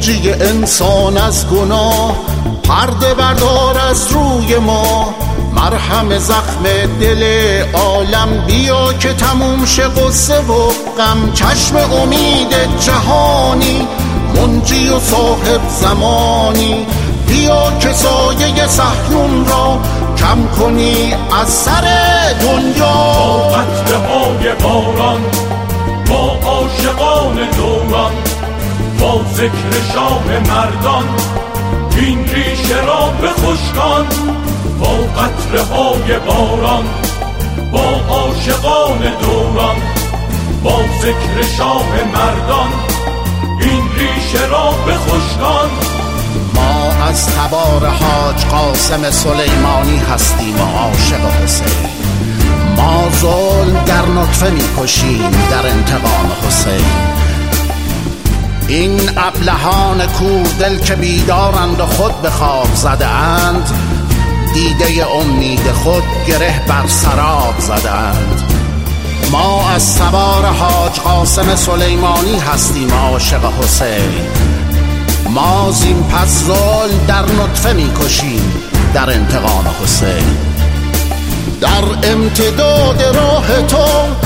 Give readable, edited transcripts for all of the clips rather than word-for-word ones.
منجی انسان از گناه، پرده بردار از روی ما، مرهم زخم دل عالم. بیا که تموم شه قصه و غم، چشم امید جهانی، منجی و صاحب زمانی. بیا که سایه صهیون را کم کنی از سر دنیا. با قطره‌های باران، با عاشقان دوران، با ذکر شاه مردان، این ریشه را بخشکان. با قطره‌های باران، با عاشقان دوران، با ذکر شاه مردان، این ریشه را بخشکان. ما از تبار حاج قاسم سلیمانی هستیم و عاشق حسین. ما ظلم در نطفه می‌کشیم در انتقام حسین. این ابلهان کوردل که بیدارند و خود به خواب زده اند، دیده امید خود گره بر سراب زده اند. ما از تبار حاج قاسم سلیمانی هستیم عاشق حسین. ما زین پس ظلم در نطفه می‌کشیم در انتقام حسین. در امتداد راه تو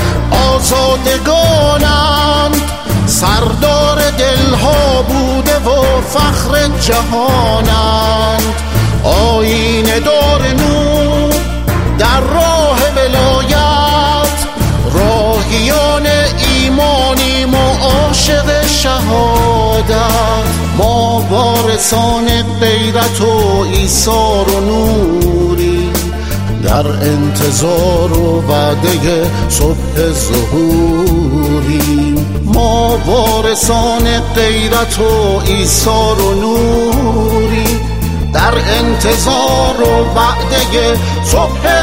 آزادگانند، سردار دلها بوده و فخر جهانند. آیین دار نور در راه ولایت، راهیان ایمانیم و عاشق شهادت. ما وارثان غیرت و ایثار و نوری، در انتظار و وعده صبح ظهوری. ما وارثان غیرت و ایثار و نوری، در انتظار و وعده صبح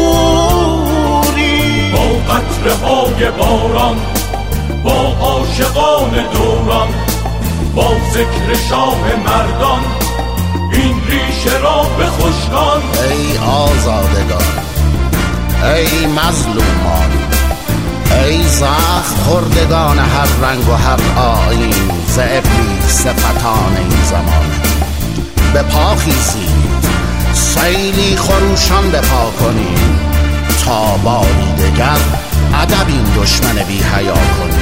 ظهوری. با قطره‌های باران، با عاشقان دوران، با ذکر شاه مردان، این ریشه را بخشکان. ای آزادگان، ای مظلومان، ای زخم خوردگان هر رنگ و هر آیین، ز ابلیس فتان این زمان. به پا خیزید، سیلی خروشان به پا کنید، تا باری دگر ادب این دشمن بی حیا کنید.